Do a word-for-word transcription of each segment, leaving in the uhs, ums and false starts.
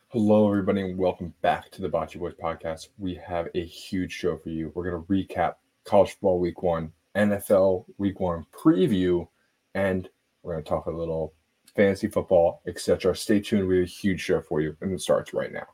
Hello, everybody, and welcome back to the Bocce Boys podcast. We have a huge show for you. We're going to recap college football week one, N F L week one preview, and we're going to talk a little fantasy football, et cetera. Stay tuned. We have a huge show for you, and it starts right now.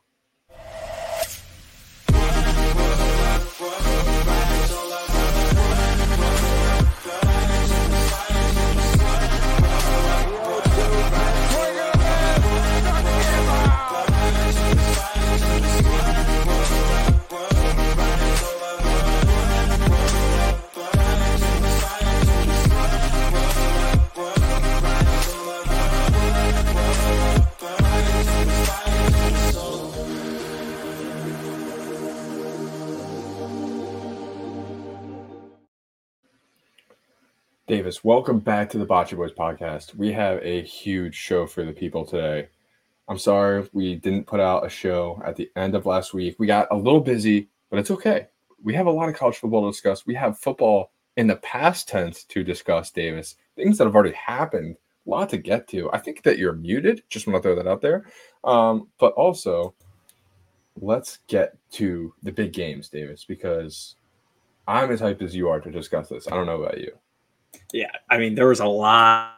Davis, welcome back to the Bocce Boys podcast. We have a huge show for the people today. I'm sorry we didn't put out a show at the end of last week. We got a little busy, but it's okay. We have a lot of college football to discuss. We have football in the past tense to discuss, Davis. Things that have already happened. A lot to get to. I think that you're muted. Just want to throw that out there. Um, but also, let's get to the big games, Davis, because I'm as hyped as you are to discuss this. I don't know about you. Yeah, I mean, there was a lot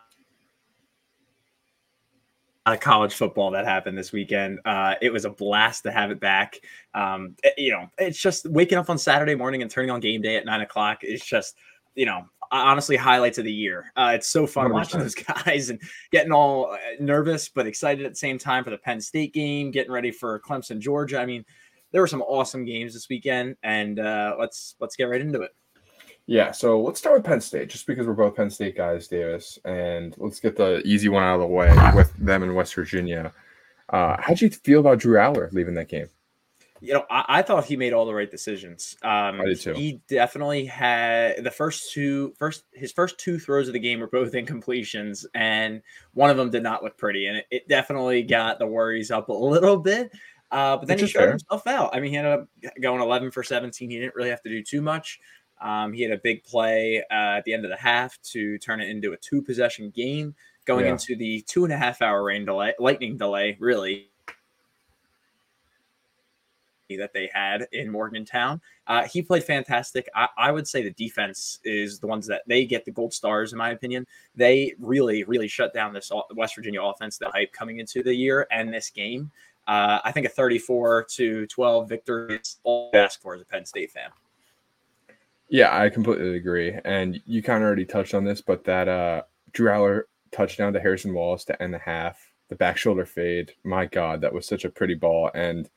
of college football that happened this weekend. Uh, it was a blast to have it back. Um, it, you know, it's just waking up on Saturday morning and turning on game day at nine o'clock. It's just, you know, honestly, highlights of the year. Uh, it's so fun one hundred percent watching those guys and getting all nervous but excited at the same time for the Penn State game, getting ready for Clemson, Georgia. I mean, there were some awesome games this weekend, and uh, let's let's get right into it. Yeah, so let's start with Penn State, just because we're both Penn State guys, Davis, and let's get the easy one out of the way with them in West Virginia. Uh, how'd you feel about Drew Allar leaving that game? You know, I, I thought he made all the right decisions. Um, I did too. He definitely had the first two, first his first two throws of the game were both incompletions, and one of them did not look pretty, and it, it definitely got the worries up a little bit. Uh, but then Which he is showed fair. himself out. I mean, he ended up going eleven for seventeen. He didn't really have to do too much. Um, he had a big play uh, at the end of the half to turn it into a two-possession game, going Yeah. into the two and a half hour rain delay, lightning delay, really, that they had in Morgantown. Uh, he played fantastic. I, I would say the defense is the ones that they get the gold stars, in my opinion. They really, really shut down this West Virginia offense, the hype coming into the year and this game. Uh, I think a thirty-four to twelve victory is all I ask for as a Penn State fan. Yeah, I completely agree. And you kind of already touched on this, but that uh, Drew Allar touchdown to Harrison Wallace to end the half, the back shoulder fade, my God, that was such a pretty ball. And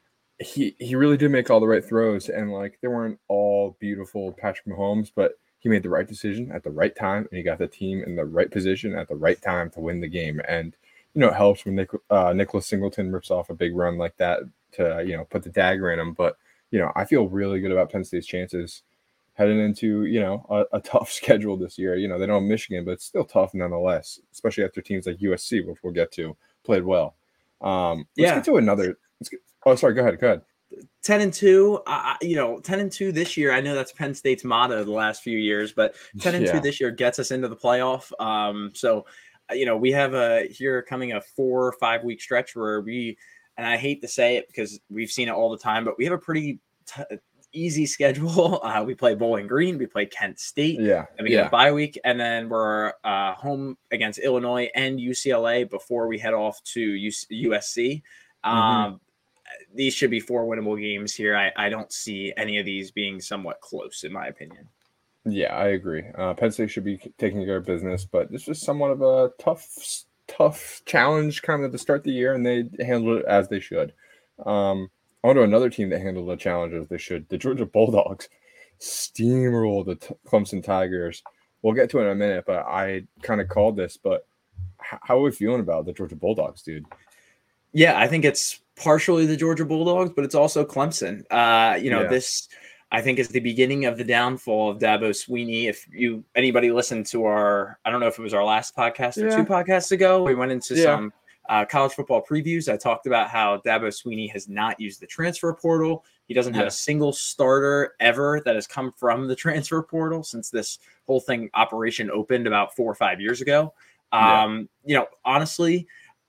he he really did make all the right throws. And, like, they weren't all beautiful Patrick Mahomes, but he made the right decision at the right time, and he got the team in the right position at the right time to win the game. And, you know, it helps when Nick, uh, Nicholas Singleton rips off a big run like that to, you know, put the dagger in him. But, you know, I feel really good about Penn State's chances heading into, you know, a, a tough schedule this year. You know, they don't have Michigan, but it's still tough nonetheless, especially after teams like U S C, which we'll get to, played well. Um, let's Yeah. get to another. Let's get, oh, sorry. Go ahead. Go ahead. ten and two, uh, you know, ten and two this year. I know that's Penn State's motto the last few years, but ten and Yeah. two this year gets us into the playoff. Um, so, you know, we have a here coming a four or five week stretch where we, and I hate to say it because we've seen it all the time, but we have a pretty t- easy schedule. Uh, we play Bowling Green, we play Kent State, Yeah. and we yeah. get a bye week, and then we're uh, home against Illinois and U C L A before we head off to U S C. Um, Mm-hmm. These should be four winnable games here. I, I don't see any of these being somewhat close, in my opinion. Yeah, I agree. Uh, Penn State should be taking care of business, but this was somewhat of a tough, tough challenge kind of to start the year, and they handled it as they should. Um, on to another team that handled the challenge as they should. The Georgia Bulldogs steamrolled the t- Clemson Tigers. We'll get to it in a minute, but I kind of called this. But h- how are we feeling about the Georgia Bulldogs, dude? Yeah, I think it's partially the Georgia Bulldogs, but it's also Clemson. Uh, you know, Yeah. this I think is the beginning of the downfall of Dabo Swinney. If you anybody listened to our, I don't know if it was our last podcast or Yeah. two podcasts ago, we went into Yeah. some uh, college football previews. I talked about how Dabo Swinney has not used the transfer portal. He doesn't have Yeah. a single starter ever that has come from the transfer portal since this whole thing operation opened about four or five years ago. Yeah. Um, you know, honestly,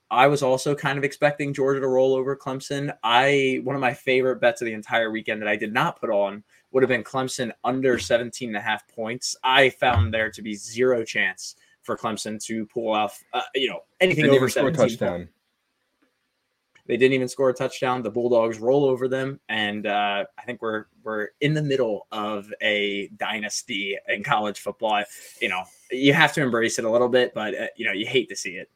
I was also kind of expecting Georgia to roll over Clemson. I one of my favorite bets of the entire weekend that I did not put on would have been Clemson under seventeen and a half points. I found there to be zero chance for Clemson to pull off, uh, you know, anything Didn't over even score a seventeen touchdown. points. They didn't even score a touchdown. The Bulldogs roll over them, and uh, I think we're we're in the middle of a dynasty in college football. You know, you have to embrace it a little bit, but uh, you know, you hate to see it.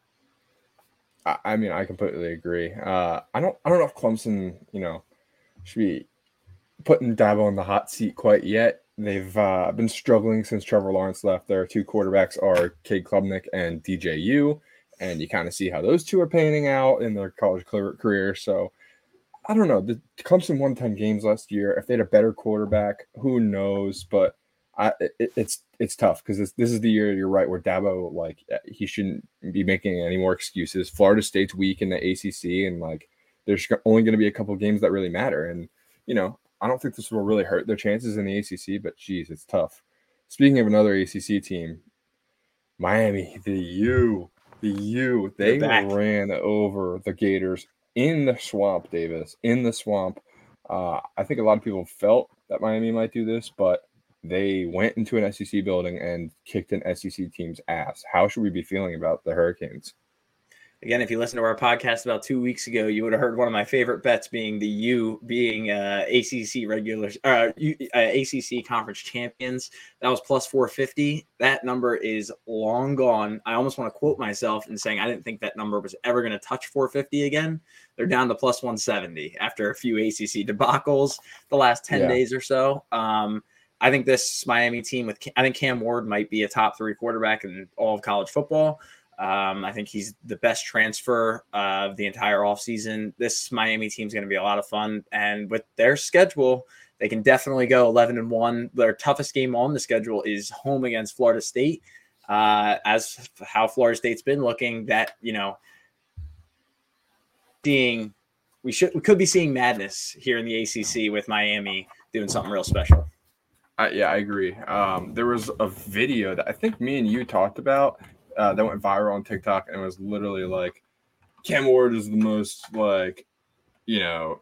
I, I mean, I completely agree. Uh, I don't I don't know if Clemson, you know, should be putting Dabo in the hot seat quite yet. They've uh, been struggling since Trevor Lawrence left. Their two quarterbacks are Cade Klubnik and D J U. And you kind of see how those two are panning out in their college career. So I don't know. The Clemson won ten games last year. If they had a better quarterback, who knows? But I, it, it's it's tough because this, this is the year, you're right, where Dabo, like, he shouldn't be making any more excuses. Florida State's weak in the A C C, and like there's only going to be a couple games that really matter. And you know, I don't think this will really hurt their chances in the A C C. But geez, it's tough. Speaking of another A C C team, Miami, the U. The U, they ran over the Gators in the swamp, Davis, in the swamp. Uh, I think a lot of people felt that Miami might do this, but they went into an S E C building and kicked an S E C team's ass. How should we be feeling about the Hurricanes? Again, if you listened to our podcast about two weeks ago, you would have heard one of my favorite bets being the U being uh, A C C regulars, uh, A C C conference champions. That was plus four fifty. That number is long gone. I almost want to quote myself in saying I didn't think that number was ever going to touch four fifty again. They're down to plus one seventy after a few A C C debacles the last ten yeah. days or so. Um, I think this Miami team with I think Cam Ward might be a top three quarterback in all of college football. Um, I think he's the best transfer uh, of the entire offseason. This Miami team is going to be a lot of fun. And with their schedule, they can definitely go eleven and one. Their toughest game on the schedule is home against Florida State. Uh, as how Florida State's been looking, that, you know, seeing we should we could be seeing madness here in the A C C with Miami doing something real special. Uh, yeah, I agree. Um, there was a video that I think me and you talked about. Uh, that went viral on TikTok, and it was literally like, Cam Ward is the most, like, you know,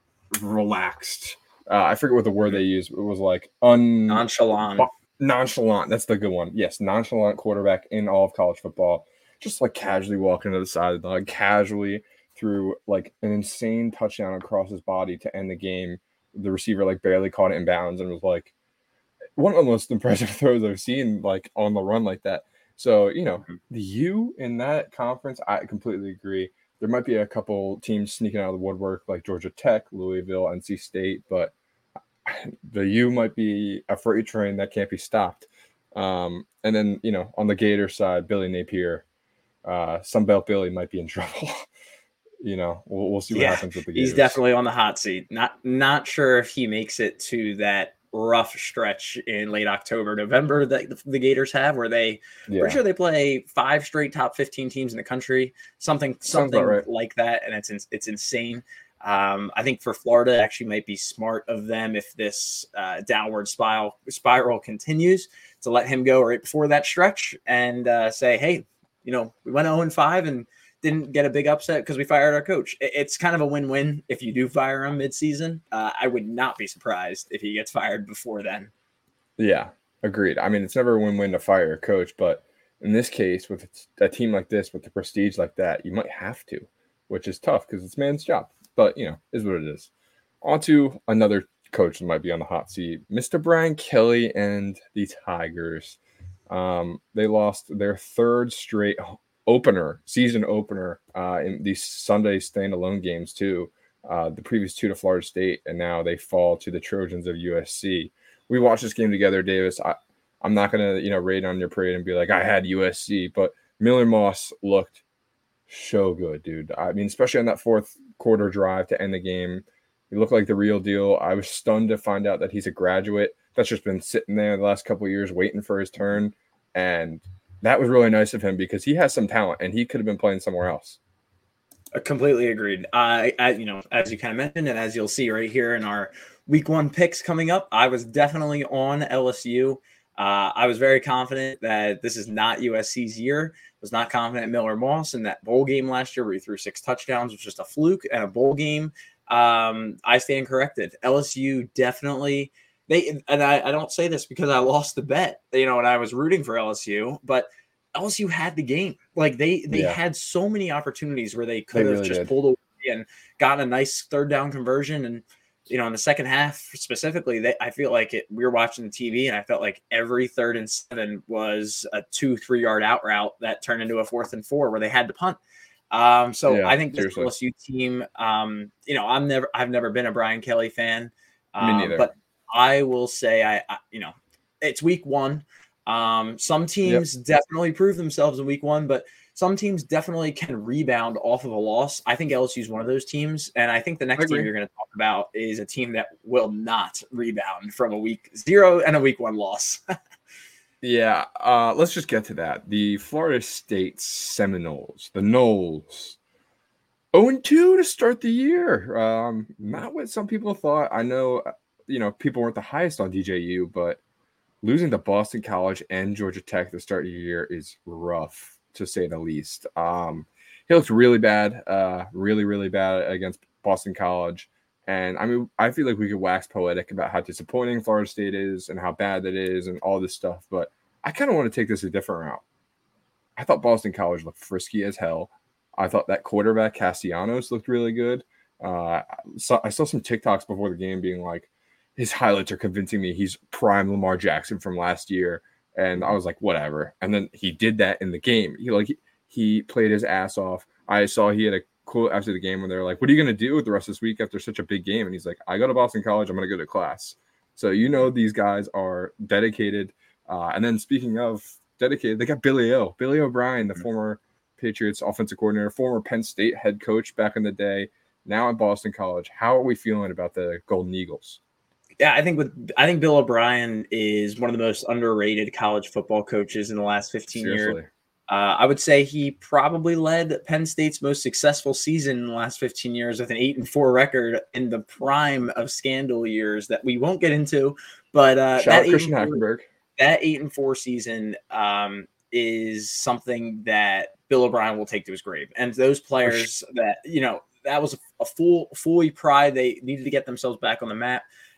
relaxed. Uh, I forget what the word they used. It was like un nonchalant. Nonchalant. That's the good one. Yes, nonchalant quarterback in all of college football. Just like casually walking to the sideline, casually threw like an insane touchdown across his body to end the game. The receiver like barely caught it in bounds and was like one of the most impressive throws I've seen like on the run like that. So, you know, the U in that conference, I completely agree. There might be a couple teams sneaking out of the woodwork like Georgia Tech, Louisville, N C State, but the U might be a freight train that can't be stopped. Um, and then, you know, on the Gator side, Billy Napier, uh, Sunbelt Billy might be in trouble. You know, we'll, we'll see what yeah, happens with the Gators. He's definitely on the hot seat. Not not sure if he makes it to that rough stretch in late October, November that the, the Gators have, where they yeah. pretty sure they play five straight top fifteen teams in the country, something something right. like that, and it's it's insane. Um, I think for Florida, it actually might be smart of them if this uh, downward spiral spiral continues to let him go right before that stretch and uh, say, hey, you know, we went oh and five and didn't get a big upset because we fired our coach. It's kind of a win-win if you do fire him mid-season. Uh, I would not be surprised if he gets fired before then. Yeah, agreed. I mean, it's never a win-win to fire a coach, but in this case, with a team like this, with the prestige like that, you might have to, which is tough because it's man's job. But, you know, is what it is. On to another coach that might be on the hot seat, Mister Brian Kelly and the Tigers. Um, they lost their third straight opener, season opener, uh, in these Sunday standalone games too. Uh, the previous two to Florida State, and now they fall to the Trojans of U S C. We watched this game together, Davis. I, I'm not gonna, you know, raid on your parade and be like I had U S C, but Miller Moss looked so good, dude. I mean, especially on that fourth quarter drive to end the game, he looked like the real deal. I was stunned to find out that he's a graduate that's just been sitting there the last couple of years waiting for his turn, and that was really nice of him because he has some talent and he could have been playing somewhere else. I completely agreed. I, I, you know, as you kind of mentioned, and as you'll see right here in our week one picks coming up, I was definitely on L S U. Uh, I was very confident that this is not U S C's year. Was not confident in Miller Moss in that bowl game last year where he threw six touchdowns, was just a fluke and a bowl game. Um, I stand corrected. L S U definitely they and I, I don't say this because I lost the bet, you know, and I was rooting for L S U, but L S U had the game. Like they they yeah. had so many opportunities where they could they have really just did. pulled away and gotten a nice third down conversion. And you know, in the second half specifically, they, I feel like it, we were watching the T V and I felt like every third and seven was a two, three yard out route that turned into a fourth and four where they had to punt. Um, so yeah, I think this L S U team, um, you know, I'm never, I've never been a Brian Kelly fan, um, Me neither. but I will say, I, I, you know, it's week one. Um, some teams yep. definitely prove themselves in week one, but some teams definitely can rebound off of a loss. I think L S U is one of those teams. And I think the next team you're going to talk about is a team that will not rebound from a week zero and a week one loss. yeah. Uh, let's just get to that. The Florida State Seminoles, the Noles, oh and two to start the year. Um, not what some people thought. I know, you know, people weren't the highest on D J U, but losing to Boston College and Georgia Tech to start your year is rough, to say the least. Um, he looked really bad, uh, really, really bad against Boston College. And I mean, I feel like we could wax poetic about how disappointing Florida State is and how bad that is and all this stuff. But I kind of want to take this a different route. I thought Boston College looked frisky as hell. I thought that quarterback, Castellanos, looked really good. Uh, so I saw some TikToks before the game being like, his highlights are convincing me he's prime Lamar Jackson from last year. And I was like, whatever. And then he did that in the game. He like he played his ass off. I saw he had a quote after the game when they were like, what are you going to do with the rest of this week after such a big game? And he's like, I go to Boston College. I'm going to go to class. So, you know, these guys are dedicated. Uh, and then speaking of dedicated, they got Billy O. Billy O'Brien, the mm-hmm. former Patriots offensive coordinator, former Penn State head coach back in the day, now at Boston College. How are we feeling about the Golden Eagles? Yeah, I think with I think Bill O'Brien is one of the most underrated college football coaches in the last fifteen Seriously. years. Uh, I would say he probably led Penn State's most successful season in the last fifteen years with an eight and four record in the prime of scandal years that we won't get into. But uh, Shout that, Christian eight four, that eight and four season um, is something that Bill O'Brien will take to his grave. And those players that you know that was a full fully pride. They needed to get themselves back on the map.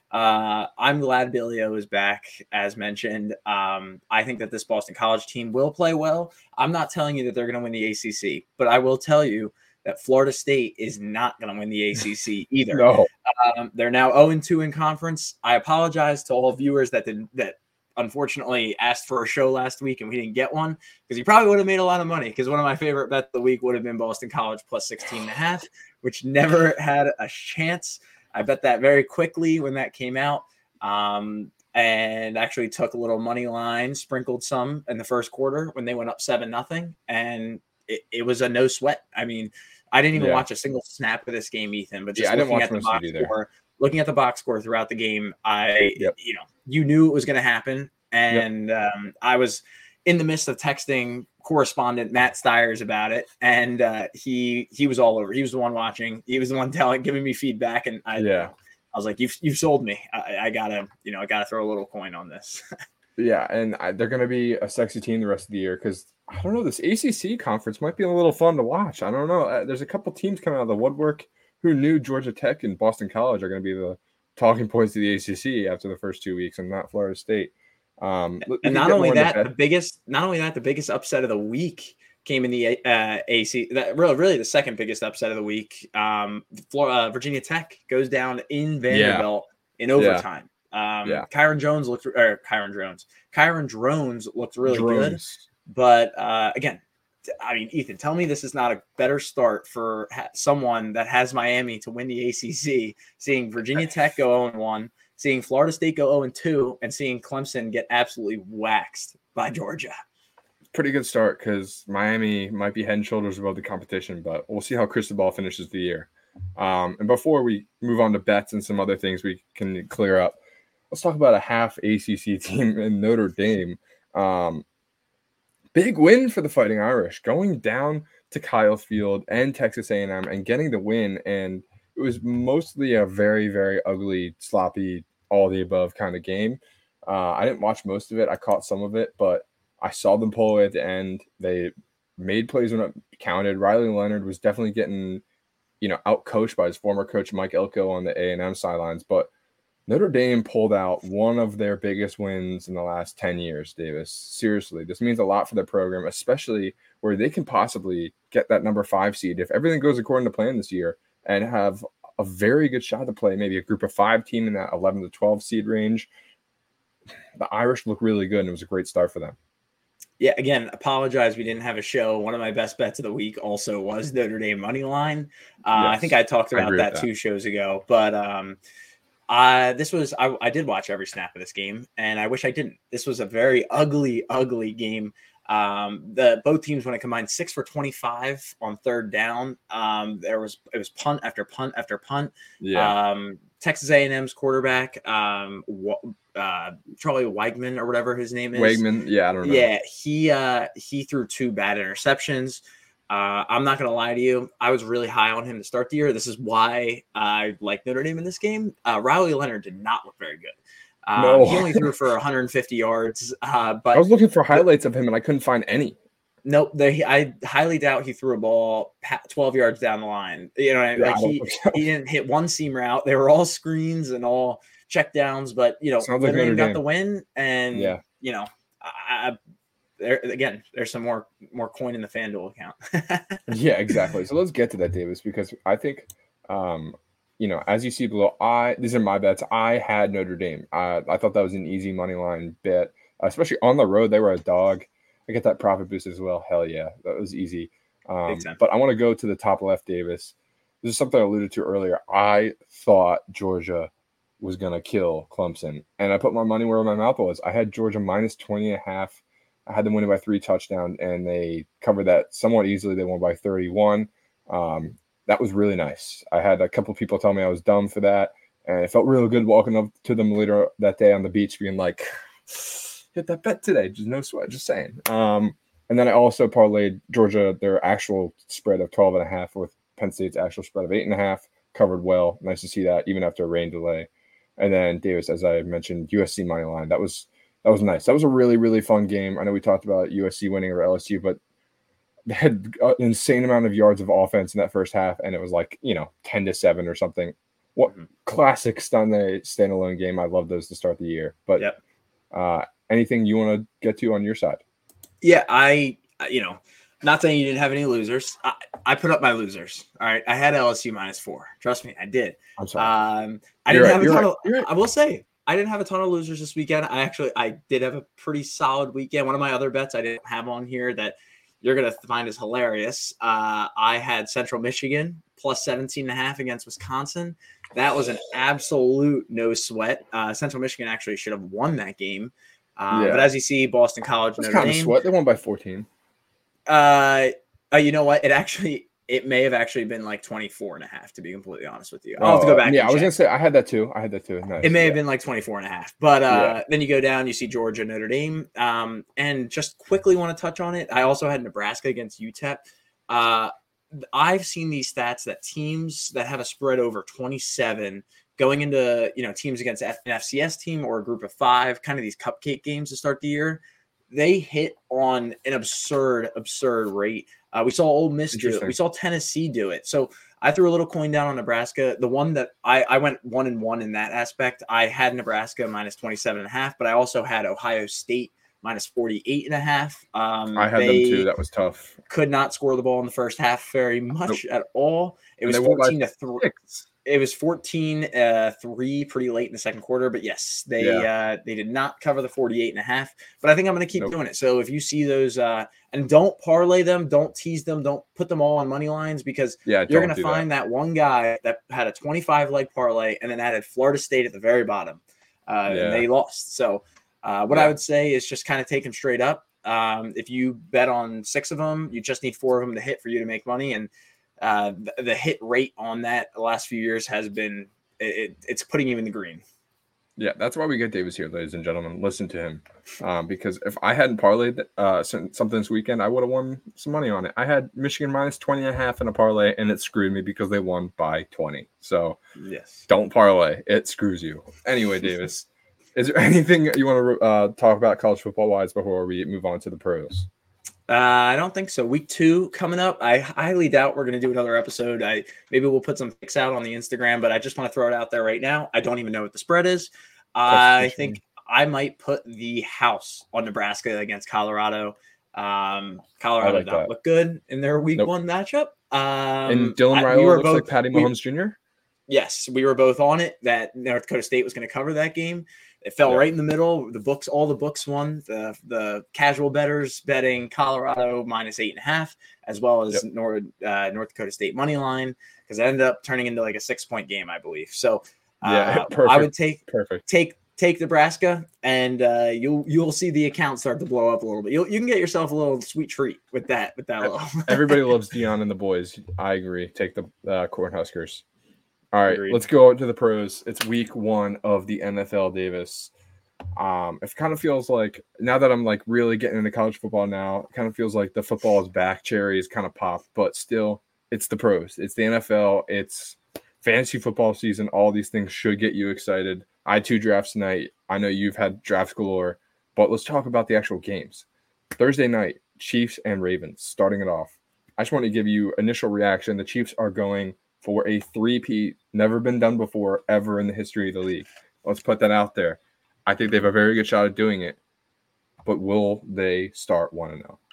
Uh, I'm glad Billy O is back, as mentioned. Um, I think that this Boston College team will play well. I'm not telling you that they're going to win the A C C, but I will tell you that Florida State is not going to win the A C C either. no. Um, they're now oh and two in conference. I apologize to all viewers that did, that unfortunately asked for a show last week and we didn't get one because you probably would have made a lot of money because one of my favorite bets of the week would have been Boston College plus sixteen and a half, which never had a chance. I bet that very quickly when that came out, um, and actually took a little money line, sprinkled some in the first quarter when they went up seven nothing, and it, it was a no sweat. I mean, I didn't even yeah. watch a single snap of this game, Ethan, but just yeah, looking at the box score, looking at the box score throughout the game, I yep. you know you knew it was going to happen, and yep. um, I was in the midst of texting correspondent Matt Stiers about it, and uh, he he was all over. He was the one watching. He was the one telling, giving me feedback, and I yeah, I was like, "You've you've sold me. I, I gotta you know I gotta throw a little coin on this." yeah, and I, they're gonna be a sexy team the rest of the year because I don't know, this A C C conference might be a little fun to watch. I don't know. Uh, there's a couple teams coming out of the woodwork. Who knew Georgia Tech and Boston College are going to be the talking points of the A C C after the first two weeks, and not Florida State. Um, and not only that, the biggest, not only that, the biggest upset of the week came in the uh, A C. That really, really the second biggest upset of the week. Um, Florida, uh, Virginia Tech goes down in Vanderbilt yeah. in overtime. Yeah. Um, yeah. Kyron Jones looked, or Kyron Drones, Kyron Drones looked really Drones. good. But uh, again, I mean, Ethan, tell me this is not a better start for ha- someone that has Miami to win the A C C, seeing Virginia Tech go oh and one. Seeing Florida State go oh and two and seeing Clemson get absolutely waxed by Georgia. Pretty good start because Miami might be head and shoulders above the competition, but we'll see how Cristobal finishes the year. Um, and before we move on to bets and some other things we can clear up, let's talk about a half A C C team in Notre Dame. Um, big win for the Fighting Irish, going down to Kyle Field and Texas A and M and getting the win. And it was mostly a very, very ugly, sloppy, all the above kind of game. Uh, I didn't watch most of it. I caught some of it, but I saw them pull away at the end. They made plays when it counted. Riley Leonard was definitely getting, you know, out coached by his former coach Mike Elko on the A and M sidelines, but Notre Dame pulled out one of their biggest wins in the last ten years, Davis. Seriously, this means a lot for their program, especially where they can possibly get that number five seed if everything goes according to plan this year and have a very good shot to play maybe a group of five team in that eleven to twelve seed range. The Irish look really good, and it was a great start for them. Yeah, again, apologize we didn't have a show. One of my best bets of the week also was Notre Dame money line. Uh, yes, I think I talked about I that, that two shows ago, but um, uh, this was I, I did watch every snap of this game, and I wish I didn't. This was a very ugly, ugly game. Um, the both teams when it combined six for twenty-five on third down. Um, there was it was punt after punt after punt. Yeah. Um, Texas A and M's quarterback, um, uh, Charlie Weigman or whatever his name is. Weigman, yeah, I don't know. Yeah, he uh, he threw two bad interceptions. Uh, I'm not gonna lie to you, I was really high on him to start the year. This is why I like Notre Dame in this game. Uh, Riley Leonard did not look very good. Um, no. He only threw for one hundred fifty yards. Uh, but I was looking for highlights of him and I couldn't find any. Nope. They, I highly doubt he threw a ball twelve yards down the line. You know, yeah, like he, so. he didn't hit one seam route. They were all screens and all check downs, but you know, Notre Dame got the win. And yeah, you know, I, there again, there's some more more coin in the FanDuel account. Yeah, exactly. So let's get to that, Davis, because I think um you know, as you see below, I these are my bets. I had Notre Dame. I, I thought that was an easy money line bet, especially on the road. They were a dog. I get that profit boost as well. Hell yeah, that was easy. Um, but I want to go to the top left, Davis. This is something I alluded to earlier. I thought Georgia was going to kill Clemson, and I put my money where my mouth was. I had Georgia minus twenty and a half. I had them winning by three touchdowns, and they covered that somewhat easily. They won by thirty-one. Um, That was really nice. I had a couple people tell me I was dumb for that, and it felt really good walking up to them later that day on the beach being like, hit that bet today. Just no sweat, just saying. Um, and then I also parlayed Georgia, their actual spread of twelve and a half with Penn State's actual spread of eight and a half, covered well. Nice to see that, even after a rain delay. And then Davis, as I mentioned, U S C money line. That was that was nice. That was a really, really fun game. I know we talked about U S C winning over L S U, but they had an insane amount of yards of offense in that first half, and it was like, you know, ten to seven or something. What mm-hmm. classic Sunday standalone game. I love those to start the year. But yep. uh, anything you want to get to on your side? Yeah, I, you know, not saying you didn't have any losers. I, I put up my losers. All right. I had L S U minus four. Trust me, I did. I'm sorry. Um, I you're didn't right, have a ton right, of, right. I will say, I didn't have a ton of losers this weekend. I actually, I did have a pretty solid weekend. One of my other bets I didn't have on here that you're going to find is hilarious. Uh, I had Central Michigan plus seventeen and a half against Wisconsin. That was an absolute no sweat. Uh, Central Michigan actually should have won that game. Uh, yeah. But as you see, Boston College, That's Notre kind Dame. Of sweat. They won by fourteen. Uh, uh, you know what? It actually, it may have actually been like twenty-four and a half, to be completely honest with you. I'll oh, have to go back. Yeah, and I was check. going to say, I had that too. I had that too. Nice. It may yeah. have been like twenty-four and a half. But uh, yeah. then you go down, you see Georgia, Notre Dame. Um, and just quickly want to touch on it. I also had Nebraska against U T E P. Uh, I've seen these stats that teams that have a spread over twenty-seven going into, you know, teams against an F C S team or a group of five, kind of these cupcake games to start the year, they hit on an absurd, absurd rate. Uh, we saw Ole Miss do it. We saw Tennessee do it. So I threw a little coin down on Nebraska. The one that I, I went one and one in that aspect. I had Nebraska minus twenty-seven and a half, but I also had Ohio State minus forty-eight and a half. Um, I had them too. That was tough. Could not score the ball in the first half very much nope. at all. It was and fourteen to three. It was fourteen uh three pretty late in the second quarter, but yes, they yeah. uh they did not cover the forty-eight and a half. But I think I'm going to keep nope. doing it. So if you see those uh and don't parlay them, don't tease them, don't put them all on money lines, because yeah, you're going to find that. that one guy that had a twenty-five leg parlay and then added Florida State at the very bottom. Uh yeah. And they lost. So uh what yeah. I would say is just kind of take them straight up. Um if you bet on six of them, you just need four of them to hit for you to make money. And Uh, the, the hit rate on that the last few years has been it, it's putting you in the green. Yeah, that's why we get Davis here, ladies and gentlemen. Listen to him, um, because if I hadn't parlayed uh, something this weekend, I would have won some money on it. I had Michigan minus twenty and a half in a parlay, and it screwed me because they won by twenty. So yes, don't parlay; it screws you. Anyway, Davis, Is there anything you want to uh, talk about college football wise before we move on to the pros? Uh, I don't think so. Week two coming up. I highly doubt we're going to do another episode. I maybe we'll put some picks out on the Instagram, but I just want to throw it out there right now. I don't even know what the spread is. I think I might put the house on Nebraska against Colorado. Um, Colorado like don't look good in their week nope. one matchup. Um, and Dylan Riley we looks both, like Patty Mahomes we, Junior Yes, we were both on it that North Dakota State was going to cover that game. It fell yeah. right in the middle. The books, all the books won. The the casual bettors betting Colorado minus eight and a half, as well as yep. North uh, North Dakota State money line, because it ended up turning into like a six point game, I believe. So uh, yeah, perfect. I would take perfect take take Nebraska, and uh, you'll you'll see the account start to blow up a little bit. You'll, you can get yourself a little sweet treat with that with that. Little. Everybody loves Dion and the boys. I agree. Take the uh, Cornhuskers. All right, Agreed. Let's go to the pros. It's week one of the N F L, Davis. Um, it kind of feels like now that I'm like really getting into college football now, it kind of feels like the football is back. Cherry is kind of popped, but still, it's the pros. It's the N F L. It's fantasy football season. All these things should get you excited. I had two drafts tonight. I know you've had drafts galore, but let's talk about the actual games. Thursday night, Chiefs and Ravens, starting it off. I just want to give you initial reaction. The Chiefs are going for a three-peat, never been done before, ever in the history of the league. Let's put that out there. I think they have a very good shot at doing it, but will they start one and oh?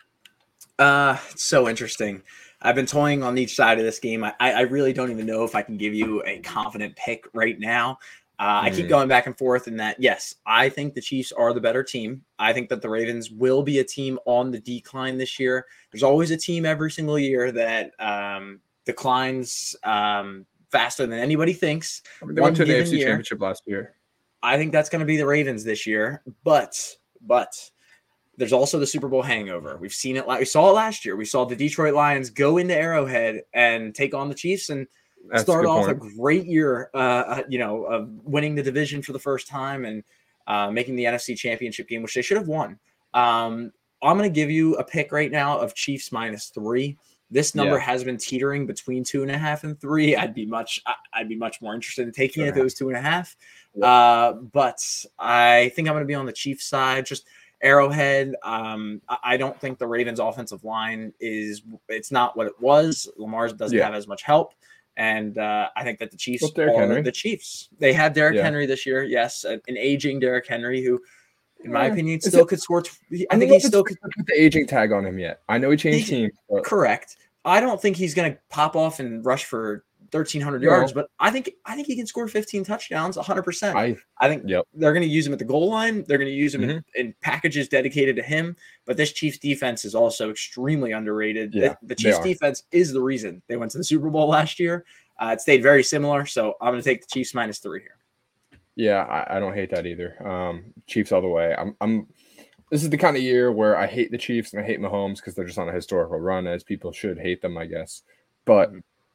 Uh, it's so interesting. I've been toying on each side of this game. I, I really don't even know if I can give you a confident pick right now. Uh, mm. I keep going back and forth in that, yes, I think the Chiefs are the better team. I think that the Ravens will be a team on the decline this year. There's always a team every single year that um, declines um, faster than anybody thinks. I mean, they went to the A F C year. Championship last year. I think that's going to be the Ravens this year, but but there's also the Super Bowl hangover. We've seen it. We saw it last year. We saw the Detroit Lions go into Arrowhead and take on the Chiefs and that's start a off point. a great year, uh, you know, of winning the division for the first time and uh, making the N F C Championship game, which they should have won. Um, I'm going to give you a pick right now of Chiefs minus three. This number yeah. has been teetering between two and a half and three. I'd be much, I'd be much more interested in taking sure. it if it was two and a half. Yeah. Uh, but I think I'm going to be on the Chiefs side. Just Arrowhead. Um, I don't think the Ravens' offensive line is. It's not what it was. Lamar doesn't yeah. have as much help, and uh, I think that the Chiefs are Henry. the Chiefs. They had Derrick yeah. Henry this year. Yes, an aging Derrick Henry who. In my yeah. opinion, still it, could score. T- I, I think he still could put the aging tag on him yet. I know he changed he, teams. But. Correct. I don't think he's going to pop off and rush for thirteen hundred no. yards, but I think I think he can score fifteen touchdowns, one hundred percent. I, I think yep. they're going to use him at the goal line. They're going to use him mm-hmm. in, in packages dedicated to him. But this Chiefs defense is also extremely underrated. Yeah, the, the Chiefs defense is the reason they went to the Super Bowl last year. Uh, it stayed very similar, so I'm going to take the Chiefs minus three here. Yeah, I, I don't hate that either. Um, Chiefs all the way. I'm I'm. This is the kind of year where I hate the Chiefs and I hate Mahomes because they're just on a historical run, as people should hate them, I guess. But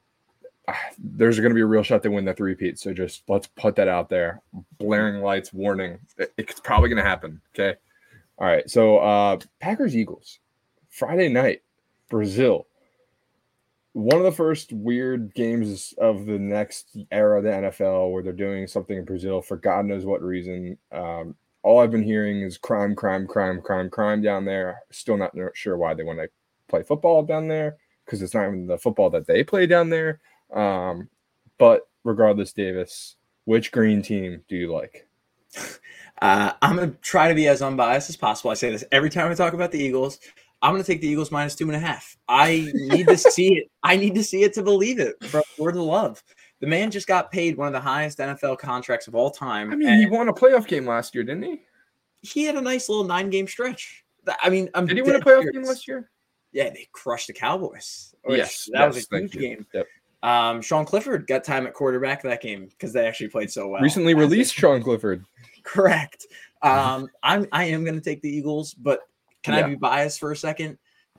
uh, there's going to be a real shot they win the three-peat. So just let's put that out there. Blaring lights, warning. It, it's probably going to happen. Okay. All right. So uh, Packers Eagles, Friday night, Brazil. One of the first weird games of the next era of the N F L where they're doing something in Brazil for God knows what reason. Um, All I've been hearing is crime, crime, crime, crime, crime down there. Still not sure why they want to play football down there because it's not even the football that they play down there. Um, but regardless, Davis, which green team do you like? Uh, I'm going to try to be as unbiased as possible. I say this every time I talk about the Eagles. I'm going to take the Eagles minus two and a half. I need to see it. I need to see it to believe it. From word of love. The man just got paid one of the highest N F L contracts of all time. I mean, he won a playoff game last year, didn't he? He had a nice little nine-game stretch. I mean, I'm did he win a playoff game last year? Yeah, they crushed the Cowboys. Yes, that yes, was a huge game. Yep. Um, Sean Clifford got time at quarterback that game because they actually played so well. Recently released Sean Clifford. Correct. Um, I'm I am going to take the Eagles, but can yeah. I be biased for a second?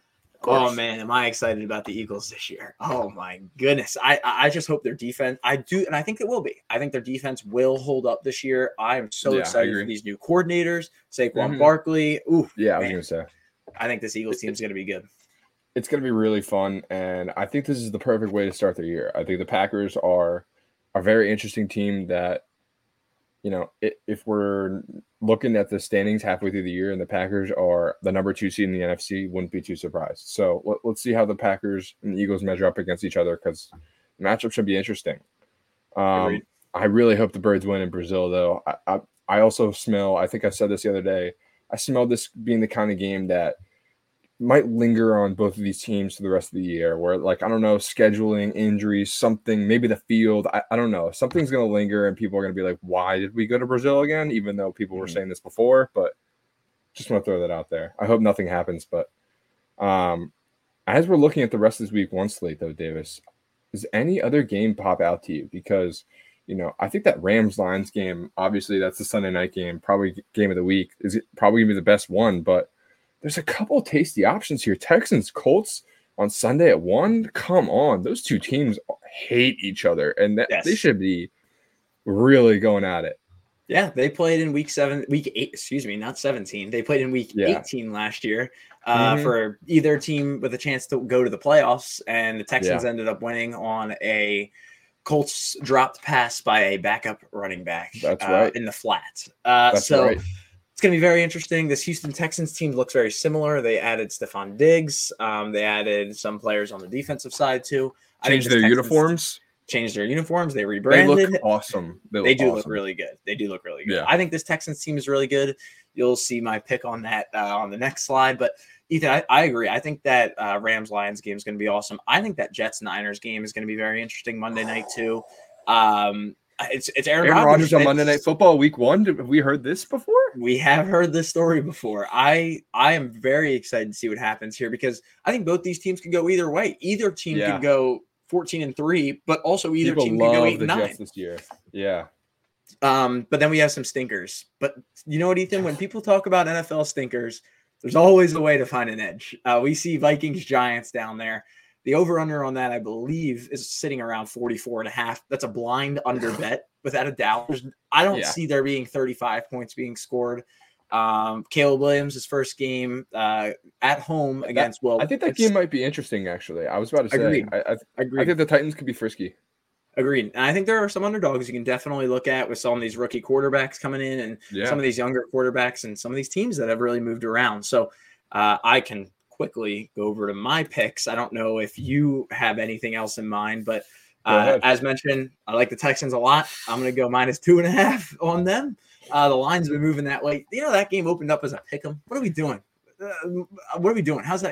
Oh man, am I excited about the Eagles this year? Oh my goodness. I I just hope their defense, I do, and I think it will be. I think their defense will hold up this year. I am so yeah, excited for these new coordinators, Saquon mm-hmm. Barkley. Ooh, yeah, I was man. gonna say. I think this Eagles team is gonna be good. It's gonna be really fun, and I think this is the perfect way to start the year. I think the Packers are a very interesting team that you know, if we're looking at the standings halfway through the year and the Packers are the number two seed in the N F C, wouldn't be too surprised. So let, let's see how the Packers and the Eagles measure up against each other, because the matchup should be interesting. Um, I really hope the Birds win in Brazil, though. I, I, I also smell, I think I said this the other day, I smell this being the kind of game that might linger on both of these teams for the rest of the year, where, like, I don't know, scheduling, injuries, something, maybe the field, I, I don't know. Something's going to linger, and people are going to be like, why did we go to Brazil again? Even though people were mm-hmm. saying this before, but just want to throw that out there. I hope nothing happens, but um, as we're looking at the rest of this week one slate, though, Davis, does any other game pop out to you? Because, you know, I think that Rams-Lions game, obviously that's the Sunday night game, probably game of the week, is probably going to be the best one, but there's a couple tasty options here. Texans, Colts on Sunday at one. Come on. Those two teams hate each other, and that, yes. they should be really going at it. Yeah, they played in week seven, week eight, excuse me, not seventeen. They played in week yeah. eighteen last year uh, mm-hmm. for either team with a chance to go to the playoffs, and the Texans yeah. ended up winning on a Colts dropped pass by a backup running back. That's uh, right. In the flat. Uh, That's so right. It's going to be very interesting. This Houston Texans team looks very similar. They added Stephon Diggs. Um, they added some players on the defensive side too. Changed their uniforms. Changed their uniforms. They rebranded. They look awesome. They, look they do awesome. look really good. They do look really good. Yeah. I think this Texans team is really good. You'll see my pick on that uh, on the next slide. But Ethan, I, I agree. I think that uh, Rams-Lions game is going to be awesome. I think that Jets-Niners game is going to be very interesting Monday night too. Um, It's it's Aaron, Aaron Rodgers on Monday Night Football week one. Have we heard this before? We have heard this story before. I I am very excited to see what happens here, because I think both these teams could go either way. Either team yeah. could go fourteen and three, but also either People team love could go eight the and nine Jets this year. Yeah. Um, but then we have some stinkers. But you know what, Ethan? When people talk about N F L stinkers, there's always a way to find an edge. Uh, we see Vikings Giants down there. The over-under on that, I believe, is sitting around forty-four and a half. That's a blind under bet, without a doubt. There's, I don't yeah. see there being thirty-five points being scored. Um, Caleb Williams, his first game uh, at home against, well, I think that game might be interesting, actually. I was about to say, agreed. I, I, agreed. I think the Titans could be frisky. Agreed. And I think there are some underdogs you can definitely look at with some of these rookie quarterbacks coming in, and yeah. some of these younger quarterbacks and some of these teams that have really moved around. So uh, I can quickly go over to my picks. I don't know if you have anything else in mind, but uh, as mentioned, I like the Texans a lot. I'm going to go minus two and a half on them. Uh, the line's been moving that way. You know, that game opened up as a pick 'em. What are we doing? Uh, what are we doing? How's that?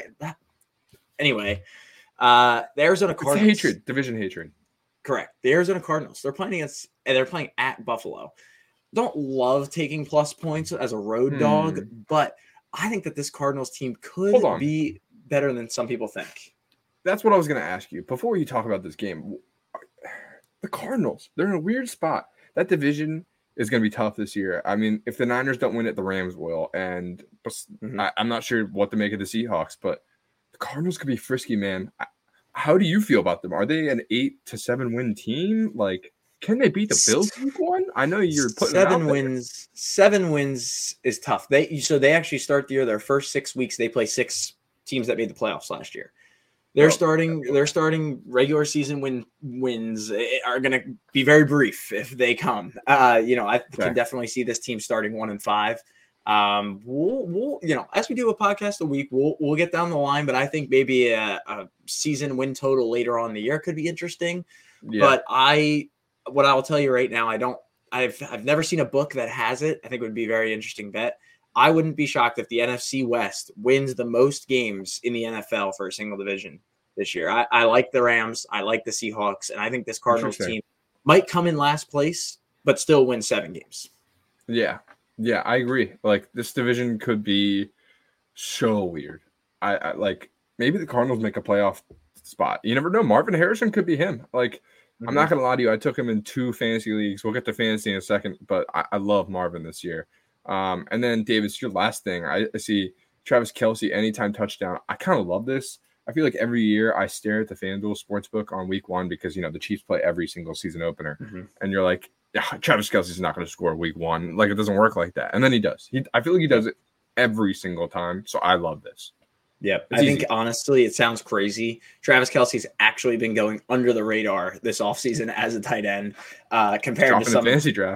Anyway, uh, the Arizona Cardinals. It's hatred, division hatred. Correct. The Arizona Cardinals. They're playing against, and they're playing at Buffalo. Don't love taking plus points as a road hmm. dog, but I think that this Cardinals team could be better than some people think. That's what I was going to ask you. Before you talk about this game, the Cardinals, they're in a weird spot. That division is going to be tough this year. I mean, if the Niners don't win it, the Rams will. And mm-hmm. I, I'm not sure what to make of the Seahawks, but the Cardinals could be frisky, man. I, how do you feel about them? Are they an eight to seven win team? Like, can they beat the Bills week one? I know you're putting seven it out wins. Seven wins is tough. They so they actually start the year. Their first six weeks, they play six teams that made the playoffs last year. They're oh, starting. They're starting regular season win wins are going to be very brief if they come. Uh, you know, I okay. can definitely see this team starting one and five. Um, we'll, we'll, you know, as we do a podcast a week, we'll we'll get down the line. But I think maybe a, a season win total later on in the year could be interesting. Yeah. But I. What I will tell you right now, I don't, I've, I've never seen a book that has it. I think it would be a very interesting bet. I wouldn't be shocked if the N F C West wins the most games in the N F L for a single division this year. I, I like the Rams. I like the Seahawks. And I think this Cardinals team might come in last place, but still win seven games. Yeah. Yeah, I agree. Like, this division could be so weird. I, I like, maybe the Cardinals make a playoff spot. You never know. Marvin Harrison could be him. Like, I'm not going to lie to you. I took him in two fantasy leagues. We'll get to fantasy in a second, but I, I love Marvin this year. Um, and then, David, your last thing. I, I see Travis Kelce, anytime touchdown. I kind of love this. I feel like every year I stare at the FanDuel Sportsbook on week one because, you know, the Chiefs play every single season opener. Mm-hmm. And you're like, yeah, Travis Kelce's not going to score week one. Like, it doesn't work like that. And then he does. He, I feel like he does it every single time. So I love this. Yeah, I think easy. Honestly, it sounds crazy. Travis Kelce's actually been going under the radar this offseason as a tight end uh, compared Dropping to some fantasy drafts.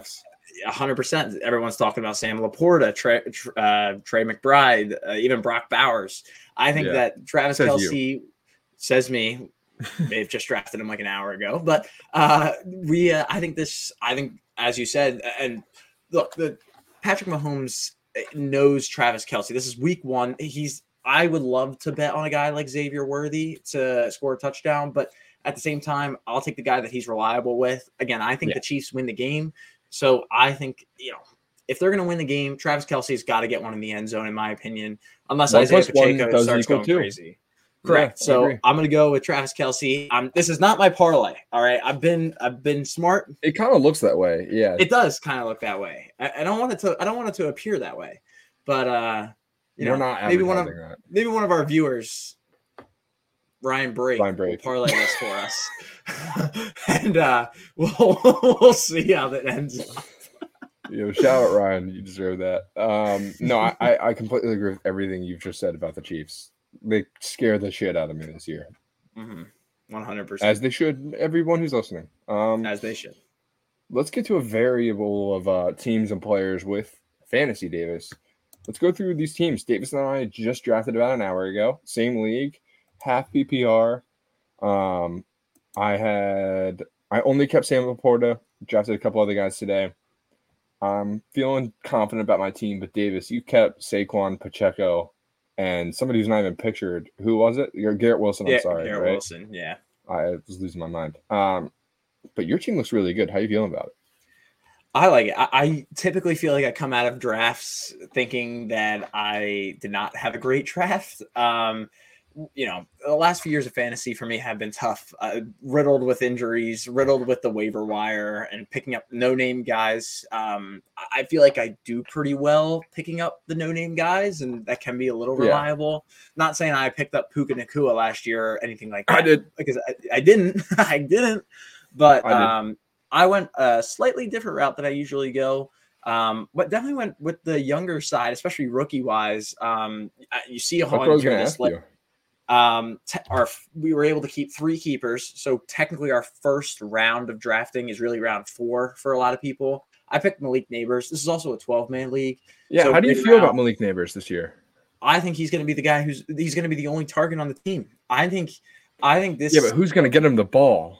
one hundred percent. Everyone's talking about Sam Laporta, Trey, uh, Trey McBride, uh, even Brock Bowers. I think yeah. that Travis says Kelce you. says me. They've just drafted him like an hour ago, but uh, we. Uh, I think this. I think, as you said, and look, the Patrick Mahomes knows Travis Kelce. This is week one. He's. I would love to bet on a guy like Xavier Worthy to score a touchdown, but at the same time, I'll take the guy that he's reliable with. Again, I think yeah. the Chiefs win the game. So I think, you know, if they're going to win the game, Travis Kelce's got to get one in the end zone, in my opinion, unless one Isaiah Pacheco starts going two. crazy. Correct. Yeah, so I'm going to go with Travis Kelce. Um, this is not my parlay. All right. I've been, I've been smart. It kind of looks that way. Yeah. It does kind of look that way. I, I don't want it to, I don't want it to appear that way, but, uh, you We're know, not maybe one of, that. maybe one of our viewers, Ryan Brake, Ryan Brake. will parlay this for us. and uh, we'll, we'll see how that ends up. Yo, shout out Ryan. You deserve that. Um, no, I, I completely agree with everything you've just said about the Chiefs. They scare the shit out of me this year. Mm-hmm. one hundred percent. As they should, everyone who's listening. Um, As they should. Let's get to a variable of uh, teams and players with fantasy, Davis. Let's go through these teams. Davis and I just drafted about an hour ago. Same league, half P P R. Um, I had I only kept Sam Laporta. Drafted a couple other guys today. I'm feeling confident about my team, but Davis, you kept Saquon, Pacheco, and somebody who's not even pictured. Who was it? You're Garrett Wilson. I'm yeah, sorry, Garrett right? Wilson. Yeah, I was losing my mind. Um, but your team looks really good. How are you feeling about it? I like it. I, I typically feel like I come out of drafts thinking that I did not have a great draft. Um, you know, the last few years of fantasy for me have been tough, uh, riddled with injuries, riddled with the waiver wire and picking up no-name guys. Um, I feel like I do pretty well picking up the no-name guys, and that can be a little reliable. Yeah. Not saying I picked up Puka Nacua last year or anything like that. I did. Because I, I didn't. I didn't. But I did. um, I went a slightly different route than I usually go. Um, but definitely went with the younger side, especially rookie-wise. Um, you see a whole here this list. Um, te- our we were able to keep three keepers, so technically our first round of drafting is really round four for a lot of people. I picked Malik Neighbors. This is also a twelve-man league. Yeah, so how do you feel round, about Malik Neighbors this year? I think he's going to be the guy who's he's going to be the only target on the team. I think, I think this. Yeah, but who's going to get him the ball?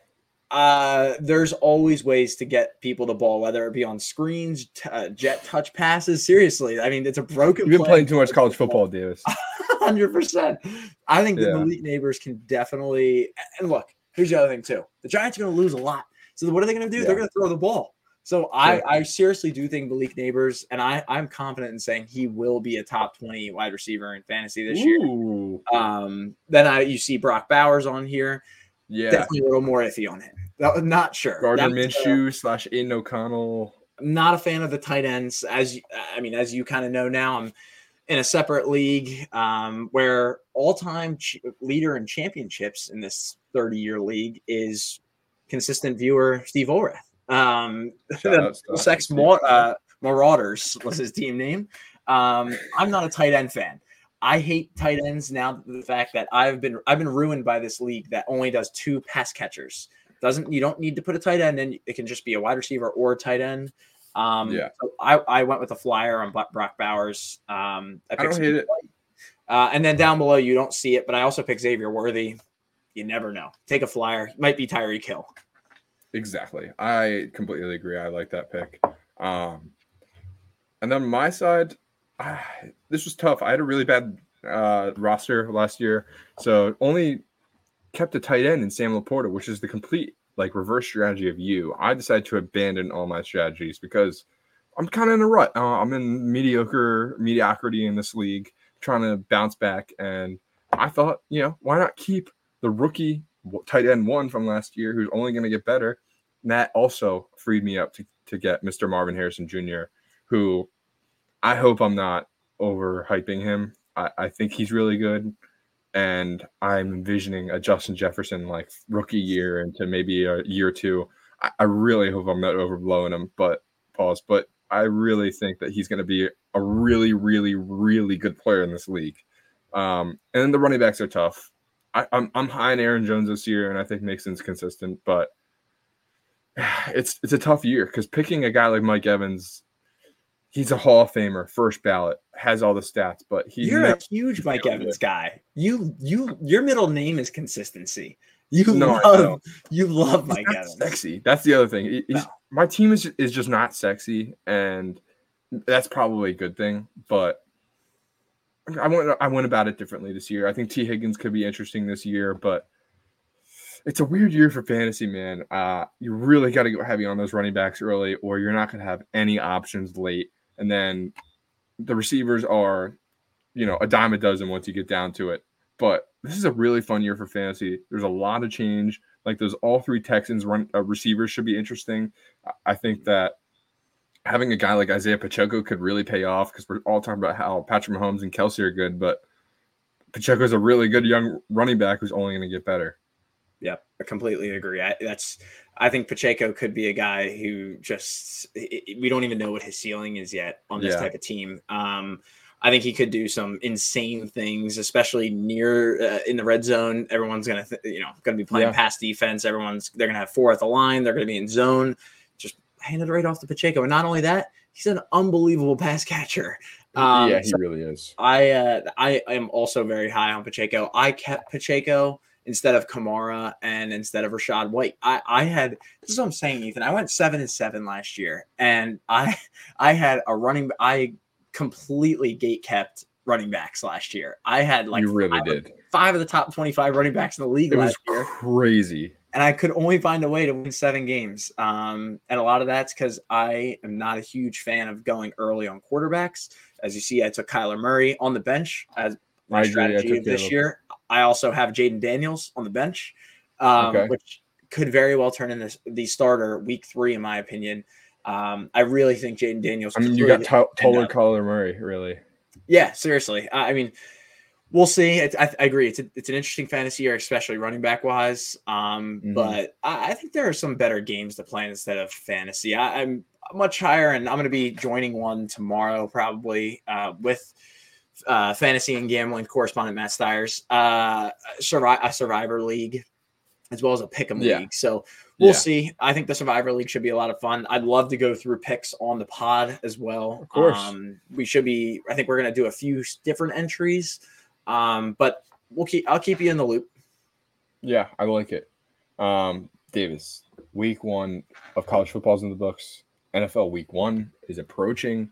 Uh, there's always ways to get people the ball, whether it be on screens, t- uh, jet touch passes. Seriously, I mean, it's a broken. You've been playing too much college football, Davis. one hundred percent. I think yeah. the Malik Neighbors can definitely. And look, here's the other thing too: the Giants are going to lose a lot. So what are they going to do? Yeah. They're going to throw the ball. So I, I seriously do think Malik Neighbors, and I, I'm confident in saying he will be a top twenty wide receiver in fantasy this Ooh. year. Um, then I you see Brock Bowers on here. Yeah, definitely a little more iffy on him. Not sure. Gardner Minshew uh, slash Aiden O'Connell. I'm not a fan of the tight ends. As you, I mean, as you kind of know now, I'm in a separate league um, where all-time ch- leader in championships in this thirty-year league is consistent viewer Steve Olrath. Um, the Sex Mar- uh, Marauders was his team name. Um, I'm not a tight end fan. I hate tight ends now. The fact that I've been I've been ruined by this league that only does two pass catchers. Doesn't you don't need to put a tight end in. It can just be a wide receiver or a tight end. Um, yeah. So I, I went with a flyer on Brock Bowers. Um, I, I don't hate it. Uh, and then down below, you don't see it, but I also picked Xavier Worthy. You never know. Take a flyer. Might be Tyreek Hill. Exactly. I completely agree. I like that pick. Um, and then my side, I, this was tough. I had a really bad uh, roster last year, so only kept a tight end in Sam Laporta, which is the complete like reverse strategy of you. I decided to abandon all my strategies because I'm kind of in a rut. Uh, I'm in mediocre mediocrity in this league, trying to bounce back. And I thought, you know, why not keep the rookie tight end one from last year, who's only going to get better. And that also freed me up to, to get Mister Marvin Harrison Junior, who I hope I'm not overhyping him. I, I think he's really good. And I'm envisioning a Justin Jefferson like rookie year into maybe a year or two. I, I really hope I'm not overblowing him, but pause. But I really think that he's going to be a really, really, really good player in this league. Um, and then the running backs are tough. I, I'm I'm high on Aaron Jones this year, and I think Mixon's consistent. But it's it's a tough year because picking a guy like Mike Evans, he's a Hall of Famer, first ballot, has all the stats, but he You're never, a huge Mike Evans guy. You you your middle name is consistency. You no, love you love Mike Evans. Sexy. That's the other thing. He's, No. My team is is just not sexy, and that's probably a good thing. But I went I went about it differently this year. I think T. Higgins could be interesting this year, but it's a weird year for fantasy, man. Uh, you really got to go heavy on those running backs early, or you're not going to have any options late. And then the receivers are, you know, a dime a dozen once you get down to it. But this is a really fun year for fantasy. There's a lot of change. Like those all three Texans run uh, receivers should be interesting. I think that having a guy like Isaiah Pacheco could really pay off because we're all talking about how Patrick Mahomes and Kelsey are good, but Pacheco's a really good young running back who's only going to get better. Yep, I completely agree. I, that's I think Pacheco could be a guy who just it, we don't even know what his ceiling is yet on this Yeah. type of team. Um, I think he could do some insane things, especially near uh, in the red zone. Everyone's gonna th- you know going to be playing Yeah. pass defense. Everyone's they're gonna have four at the line. They're going to be in zone. Just hand it right off to Pacheco. And not only that, he's an unbelievable pass catcher. Um, yeah, he so really is. I uh, I am also very high on Pacheco. I kept Pacheco instead of Kamara and instead of Rashad White. I, I had this is what I'm saying, Ethan. I went seven and seven last year, and I I had a running. I completely gate kept running backs last year. I had like You really five, did. five of the top twenty-five running backs in the league It was last year, crazy. and I could only find a way to win seven games. Um, and a lot of that's because I am not a huge fan of going early on quarterbacks. As you see, I took Kyler Murray on the bench as my I agree. I strategy took of this Caleb. year. I also have Jaden Daniels on the bench, um, Okay. which could very well turn into the starter week three, in my opinion. Um, I really think Jaden Daniels. I mean, you could got to- end Toller up- Kyler Murray, really. Yeah, seriously. I I mean, we'll see. It, I, I agree. It's a, it's an interesting fantasy year, especially running back wise. Um, Mhm. But I, I think there are some better games to play instead of fantasy. I, I'm much higher, and I'm going to be joining one tomorrow probably uh, with uh, fantasy and gambling correspondent Matt Stiers, uh, survi- a Survivor League, as well as a Pick'em Yeah. League. So we'll Yeah. see. I think the Survivor League should be a lot of fun. I'd love to go through picks on the pod as well. Of course. Um, we should be, I think we're going to do a few different entries, um, but we'll keep, I'll keep you in the loop. Yeah, I like it. Um, Davis, week one of college football's in the books. N F L week one is approaching.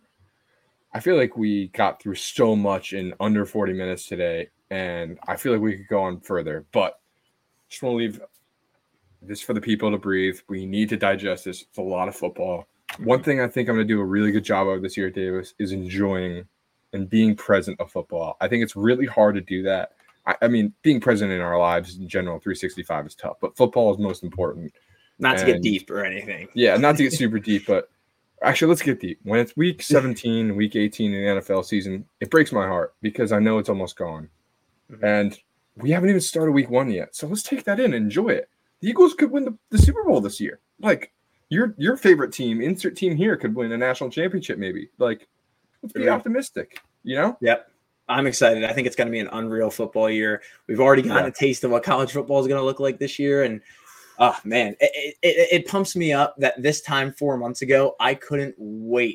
I feel like we got through so much in under forty minutes today, and I feel like we could go on further, but just want to leave this for the people to breathe. We need to digest this. It's a lot of football. One thing I think I'm going to do a really good job of this year, Davis, is enjoying and being present of football. I think it's really hard to do that. I, I mean, being present in our lives in general, three sixty-five is tough, but football is most important. Not to get And- deep or anything. Yeah, not to get super deep, but actually, let's get deep. When it's week seventeen, week eighteen in the N F L season, it breaks my heart because I know it's almost gone. Mhm. And we haven't even started week one yet. So let's take that in and enjoy it. The Eagles could win the, the Super Bowl this year. Like, your your favorite team, insert team here, could win a national championship maybe. Like, let's be Yeah. optimistic, you know? Yep. I'm excited. I think it's going to be an unreal football year. We've already gotten Yeah. a taste of what college football is going to look like this year. And oh man, it, it, it pumps me up that this time four months ago, I couldn't wait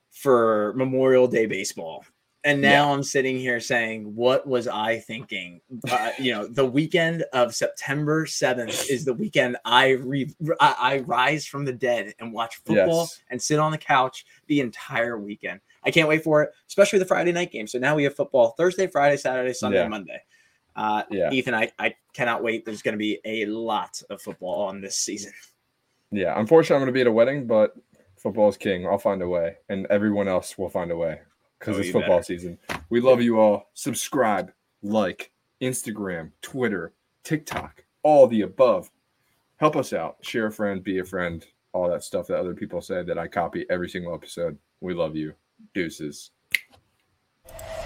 for Memorial Day baseball. And now I'm sitting here saying, what was I thinking? Uh, you know, the weekend of September seventh is the weekend I, re- I I rise from the dead and watch football Yes. and sit on the couch the entire weekend. I can't wait for it, especially the Friday night game. So now we have football Thursday, Friday, Saturday, Sunday, Yeah. and Monday. Uh, Yeah. Ethan, I, I cannot wait. There's going to be a lot of football on this season. Yeah. Unfortunately, I'm going to be at a wedding, but football's king. I'll find a way. And everyone else will find a way because Oh, it's you football better. season. We love you all. Subscribe, like, Instagram, Twitter, TikTok, all the above. Help us out. Share a friend, be a friend, all that stuff that other people say that I copy every single episode. We love you. Deuces.